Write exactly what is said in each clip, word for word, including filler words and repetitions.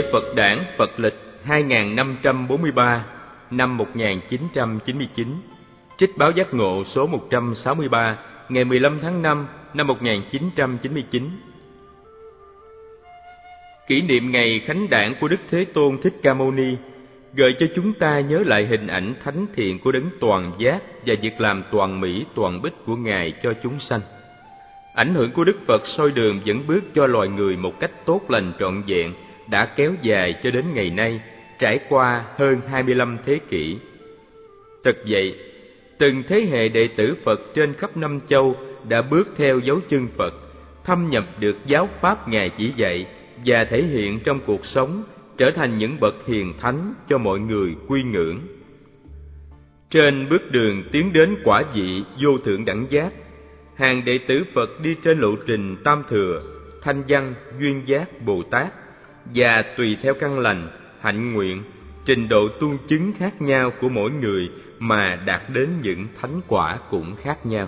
Địa Phật Đản Phật lịch hai nghìn năm trăm bốn mươi ba năm một nghìn chín trăm chín mươi chín. Trích báo Giác Ngộ số một trăm sáu mươi ba ngày mười lăm tháng năm năm một nghìn chín trăm chín mươi chín. Kỷ niệm ngày khánh đản của Đức Thế Tôn Thích Ca Mâu Ni gợi cho chúng ta nhớ lại hình ảnh thánh thiện của Đấng toàn giác và việc làm toàn mỹ toàn bích của Ngài cho chúng sanh. Ảnh hưởng của Đức Phật soi đường dẫn bước cho loài người một cách tốt lành trọn vẹn đã kéo dài cho đến ngày nay, trải qua hơn hai mươi lăm thế kỷ. Thật vậy, từng thế hệ đệ tử Phật trên khắp năm châu đã bước theo dấu chân Phật, thâm nhập được giáo pháp Ngài chỉ dạy và thể hiện trong cuộc sống, trở thành những bậc hiền thánh cho mọi người quy ngưỡng. Trên bước đường tiến đến quả vị vô thượng đẳng giác, hàng đệ tử Phật đi trên lộ trình tam thừa, thanh văn, duyên giác, Bồ Tát, và tùy theo căn lành, hạnh nguyện, trình độ tu chứng khác nhau của mỗi người mà đạt đến những thánh quả cũng khác nhau.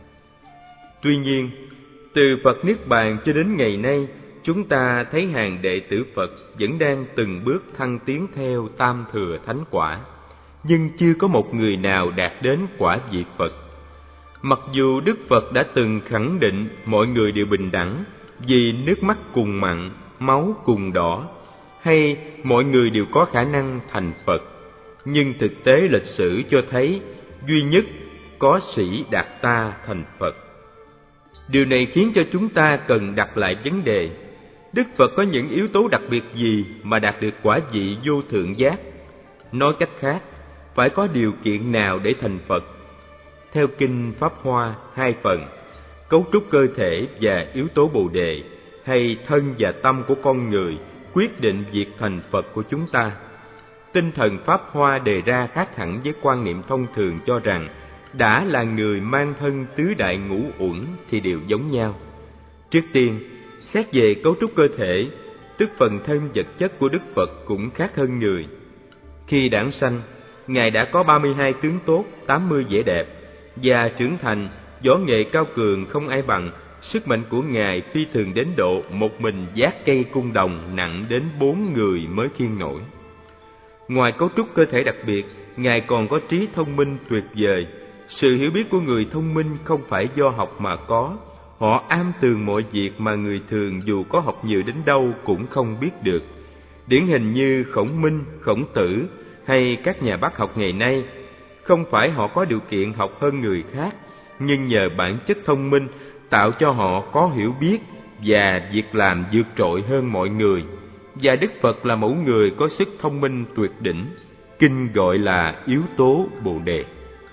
Tuy nhiên, từ Phật Niết Bàn cho đến ngày nay, chúng ta thấy hàng đệ tử Phật vẫn đang từng bước thăng tiến theo tam thừa thánh quả, nhưng chưa có một người nào đạt đến quả vị Phật. Mặc dù Đức Phật đã từng khẳng định mọi người đều bình đẳng vì nước mắt cùng mặn, máu cùng đỏ, hay mọi người đều có khả năng thành Phật, nhưng thực tế lịch sử cho thấy duy nhất có sĩ đạt ta thành Phật. Điều này khiến cho chúng ta cần đặt lại vấn đề: Đức Phật có những yếu tố đặc biệt gì mà đạt được quả vị vô thượng giác? Nói cách khác, phải có điều kiện nào để thành Phật? Theo Kinh Pháp Hoa hai phần, cấu trúc cơ thể và yếu tố Bồ Đề, hay thân và tâm của con người quyết định việc thành Phật của chúng ta. Tinh thần Pháp Hoa đề ra khác hẳn với quan niệm thông thường cho rằng đã là người mang thân tứ đại ngũ uẩn thì đều giống nhau. Trước tiên, xét về cấu trúc cơ thể, tức phần thân vật chất của Đức Phật cũng khác hơn người. Khi đản sanh, Ngài đã có ba mươi hai tướng tốt, tám mươi vẻ đẹp, và trưởng thành, võ nghệ cao cường không ai bằng. Sức mạnh của Ngài phi thường đến độ một mình vác cây cung đồng nặng đến bốn người mới khiêng nổi. Ngoài cấu trúc cơ thể đặc biệt, Ngài còn có trí thông minh tuyệt vời. Sự hiểu biết của người thông minh không phải do học mà có. Họ am tường mọi việc mà người thường dù có học nhiều đến đâu cũng không biết được. Điển hình như Khổng Minh, Khổng Tử hay các nhà bác học ngày nay, không phải họ có điều kiện học hơn người khác, nhưng nhờ bản chất thông minh tạo cho họ có hiểu biết và việc làm vượt trội hơn mọi người. Và Đức Phật là mẫu người có sức thông minh tuyệt đỉnh, kinh gọi là yếu tố Bồ Đề.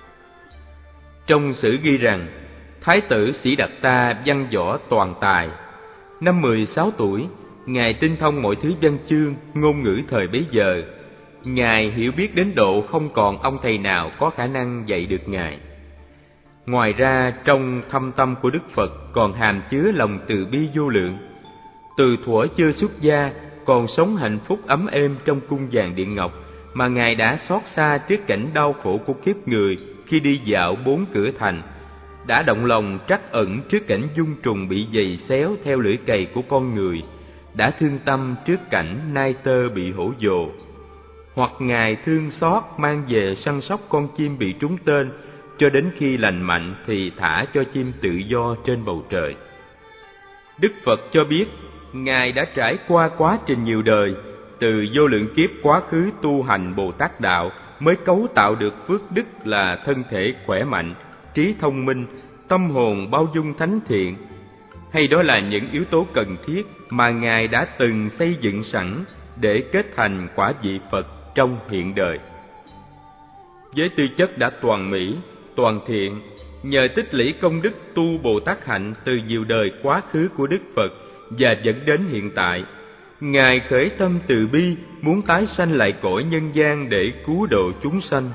Trong sử ghi rằng, Thái tử Sĩ Đạt Ta văn võ toàn tài. Năm mười sáu tuổi, Ngài tinh thông mọi thứ văn chương, ngôn ngữ thời bấy giờ. Ngài hiểu biết đến độ không còn ông thầy nào có khả năng dạy được Ngài. Ngoài ra, trong thâm tâm của Đức Phật còn hàm chứa lòng từ bi vô lượng. Từ thuở chưa xuất gia, còn sống hạnh phúc ấm êm trong cung vàng điện ngọc, mà Ngài đã xót xa trước cảnh đau khổ của kiếp người khi đi dạo bốn cửa thành, đã động lòng trắc ẩn trước cảnh dung trùng bị giày xéo theo lưỡi cày của con người, đã thương tâm trước cảnh nai tơ bị hổ vồ. Hoặc Ngài thương xót mang về săn sóc con chim bị trúng tên, cho đến khi lành mạnh thì thả cho chim tự do trên bầu trời. Đức Phật cho biết, Ngài đã trải qua quá trình nhiều đời, từ vô lượng kiếp quá khứ tu hành Bồ Tát Đạo mới cấu tạo được phước đức là thân thể khỏe mạnh, trí thông minh, tâm hồn bao dung thánh thiện. Hay đó là những yếu tố cần thiết mà Ngài đã từng xây dựng sẵn để kết thành quả vị Phật trong hiện đời. Với tư chất đã toàn mỹ, toàn thiện, nhờ tích lũy công đức tu Bồ Tát hạnh từ nhiều đời quá khứ của Đức Phật và dẫn đến hiện tại, Ngài khởi tâm từ bi muốn tái sanh lại cõi nhân gian để cứu độ chúng sanh.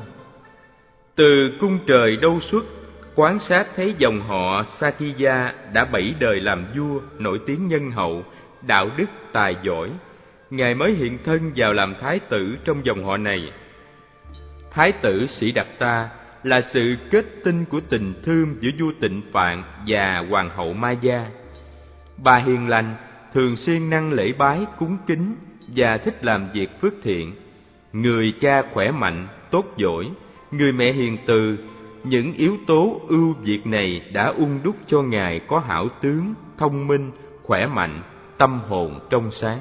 Từ cung trời đâu xuất, quan sát thấy dòng họ Sakya đã bảy đời làm vua, nổi tiếng nhân hậu, đạo đức tài giỏi. Ngài mới hiện thân vào làm thái tử trong dòng họ này. Thái tử Sĩ Đạt Ta là sự kết tinh của tình thương giữa vua Tịnh Phạn và hoàng hậu Maya. Bà hiền lành, thường xuyên năng lễ bái cúng kính, và thích làm việc phước thiện, người cha khỏe mạnh, tốt giỏi, người mẹ hiền từ. Những yếu tố ưu việt này đã ung đúc cho Ngài có hảo tướng, thông minh, khỏe mạnh, tâm hồn trong sáng.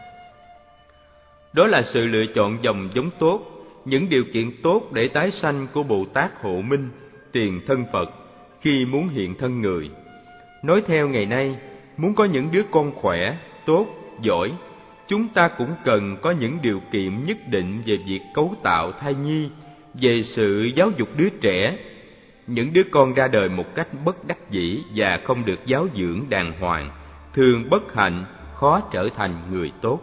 Đó là sự lựa chọn dòng giống tốt, những điều kiện tốt để tái sanh của Bồ Tát Hộ Minh, tiền thân Phật, khi muốn hiện thân người. Nói theo ngày nay, muốn có những đứa con khỏe, tốt, giỏi, chúng ta cũng cần có những điều kiện nhất định về việc cấu tạo thai nhi, về sự giáo dục đứa trẻ. Những đứa con ra đời một cách bất đắc dĩ và không được giáo dưỡng đàng hoàng, thường bất hạnh, khó trở thành người tốt.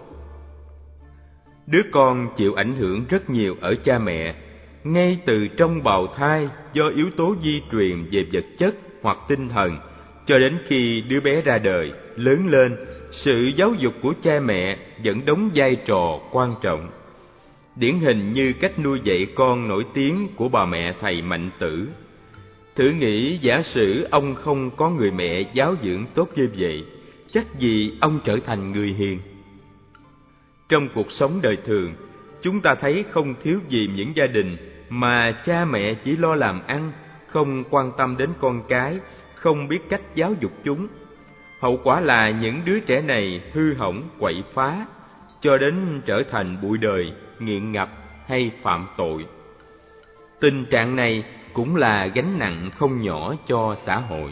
Đứa con chịu ảnh hưởng rất nhiều ở cha mẹ, ngay từ trong bào thai do yếu tố di truyền về vật chất hoặc tinh thần, cho đến khi đứa bé ra đời, lớn lên, sự giáo dục của cha mẹ vẫn đóng vai trò quan trọng. Điển hình như cách nuôi dạy con nổi tiếng của bà mẹ thầy Mạnh Tử. Thử nghĩ giả sử ông không có người mẹ giáo dưỡng tốt như vậy, chắc gì ông trở thành người hiền. Trong cuộc sống đời thường, chúng ta thấy không thiếu gì những gia đình mà cha mẹ chỉ lo làm ăn, không quan tâm đến con cái, không biết cách giáo dục chúng. Hậu quả là những đứa trẻ này hư hỏng, quậy phá, cho đến trở thành bụi đời, nghiện ngập hay phạm tội. Tình trạng này cũng là gánh nặng không nhỏ cho xã hội.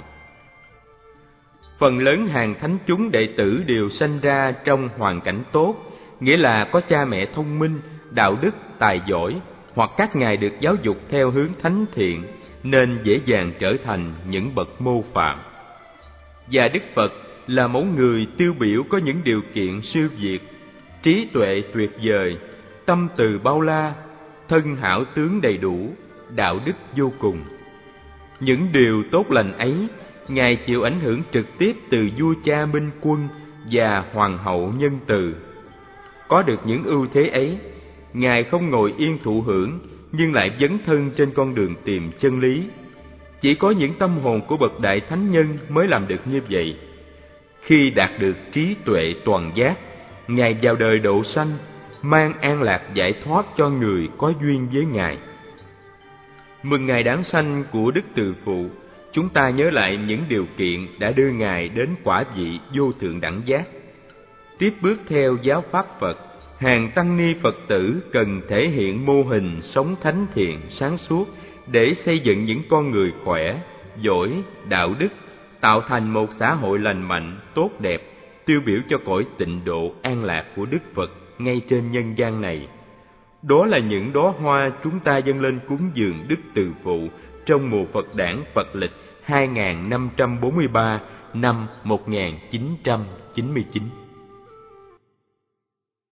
Phần lớn hàng thánh chúng đệ tử đều sanh ra trong hoàn cảnh tốt, nghĩa là có cha mẹ thông minh, đạo đức, tài giỏi, hoặc các ngài được giáo dục theo hướng thánh thiện, nên dễ dàng trở thành những bậc mô phạm. Và Đức Phật là mẫu người tiêu biểu có những điều kiện siêu việt, trí tuệ tuyệt vời, tâm từ bao la, thân hảo tướng đầy đủ, đạo đức vô cùng. Những điều tốt lành ấy, Ngài chịu ảnh hưởng trực tiếp từ vua cha Minh Quân và hoàng hậu Nhân Từ. Có được những ưu thế ấy, Ngài không ngồi yên thụ hưởng, nhưng lại dấn thân trên con đường tìm chân lý. Chỉ có những tâm hồn của bậc đại thánh nhân mới làm được như vậy. Khi đạt được trí tuệ toàn giác, Ngài vào đời độ sanh, mang an lạc giải thoát cho người có duyên với Ngài. Mừng ngày đản sanh của Đức Từ Phụ, chúng ta nhớ lại những điều kiện đã đưa Ngài đến quả vị vô thượng đẳng giác. Tiếp bước theo giáo pháp Phật, hàng tăng ni Phật tử cần thể hiện mô hình sống thánh thiện, sáng suốt để xây dựng những con người khỏe, giỏi, đạo đức, tạo thành một xã hội lành mạnh, tốt đẹp, tiêu biểu cho cõi tịnh độ an lạc của Đức Phật ngay trên nhân gian này. Đó là những đóa hoa chúng ta dâng lên cúng dường Đức Từ Phụ trong mùa Phật đản Phật lịch hai nghìn năm trăm bốn mươi ba năm một nghìn chín trăm chín mươi chín.